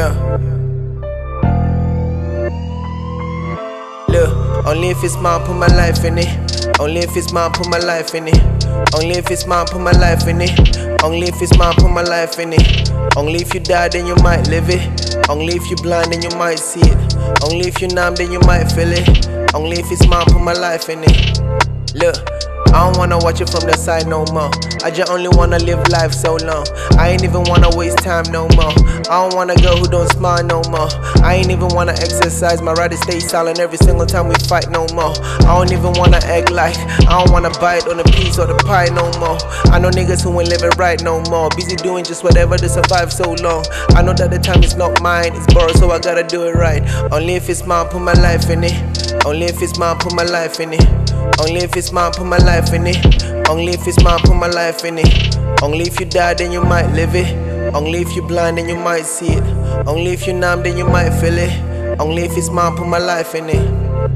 Yeah. Look, only if it's mine, put my life in it. Only if it's mine, put my life in it. Only if it's mine, put my life in it. Only if it's mine, put my life in it. Only if you die, then you might live it. Only if you blind, then you might see it. Only if you numb, then you might feel it. Only if it's mine, put my life in it. Look, I don't wanna watch it from the side no more. I just only wanna live life so long. I ain't even wanna waste time no more. I don't want a girl who don't smile no more. I ain't even wanna exercise, my rather stay silent every single time we fight no more. I don't even wanna act like I don't wanna bite on a piece or the pie no more. I know niggas who ain't living right no more. Busy doing just whatever to survive so long. I know that the time is not mine, it's borrowed, so I gotta do it right. Only if it's mine, put my life in it. Only if it's mine, put my life in it. Only if it's mine, put my life in it. Only if it's mine, put my life in it. Only if you die, then you might live it. Only if you blind, then you might see it. Only if you numb, then you might feel it. Only if it's mine, put my life in it.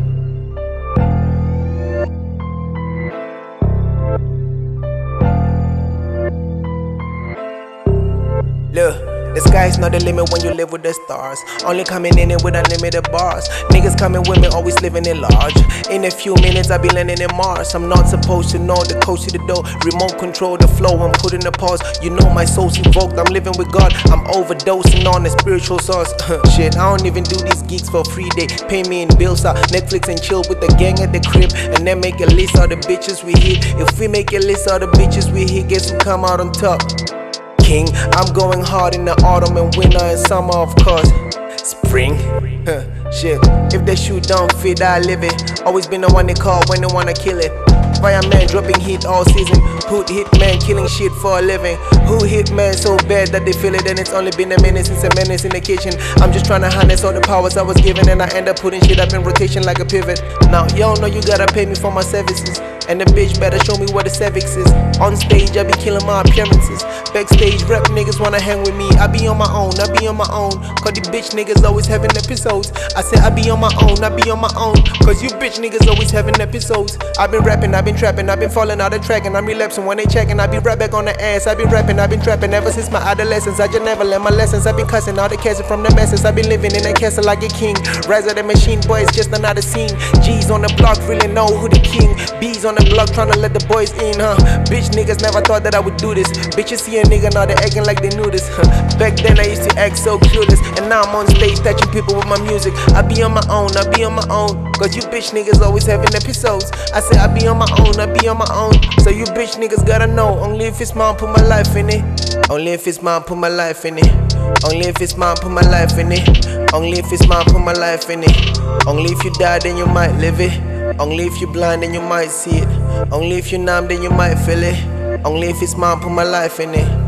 Look, the sky's not the limit when you live with the stars. Only coming in it with unlimited bars. Niggas coming with me, always living it large. In a few minutes, I be landing in Mars. I'm not supposed to know the coast to the door. Remote control the flow, I'm putting the pause. You know my soul's evoked, I'm living with God. I'm overdosing on the spiritual sauce. Shit, I don't even do these geeks for free. They pay me in bills, Netflix and chill with the gang at the crib. And then make a list of the bitches we hit. If we make a list of the bitches we hit, guess who come out on top? King, I'm going hard in the autumn and winter and summer, of course. Spring, shit. If the shoe don't fit, I live it. Always been the one they call when they wanna kill it. Fireman dropping heat all season. Put hitman killing shit for a living. Who hit man so bad that they feel it? And it's only been a minute since a menace in the kitchen. I'm just trying to harness all the powers I was given, and I end up putting shit up in rotation like a pivot. Now y'all know you gotta pay me for my services, and the bitch better show me what the cervix is. On stage I be killing my appearances. Backstage rap niggas wanna hang with me. I be on my own, I be on my own. Cause the bitch niggas always having episodes. I said I be on my own, I be on my own. Cause you bitch niggas always having episodes. I've been rapping, I've been trapping, I've been falling out of track, and I'm relapsing when they checking. I be right back on the ass. I've been rapping, I've been trapping ever since my adolescence. I just never learned my lessons. I've been cussing all the castle from the messes. I've been living in a castle like a king. Rise of the machine, boy, it's just another scene. G's on the block really know who the king. B's on the block trying to let the boys in, Bitch niggas never thought that I would do this. Bitches see a nigga now they acting like they knew this, Back then I used to act so clueless, and now I'm on stage touching people with my music. I be on my own, I be on my own. Cause you bitch niggas always having episodes. I say I be on my own, I be on my own. So you bitch niggas gotta know. Only if it's mine, put my life in it. Only if it's mine, put my life in it. Only if it's mine, put my life in it. Only if it's mine, put my life in it. Only if you die, then you might live it. Only if you blind, then you might see it. Only if you numb, then you might feel it. Only if it's mine, put my life in it.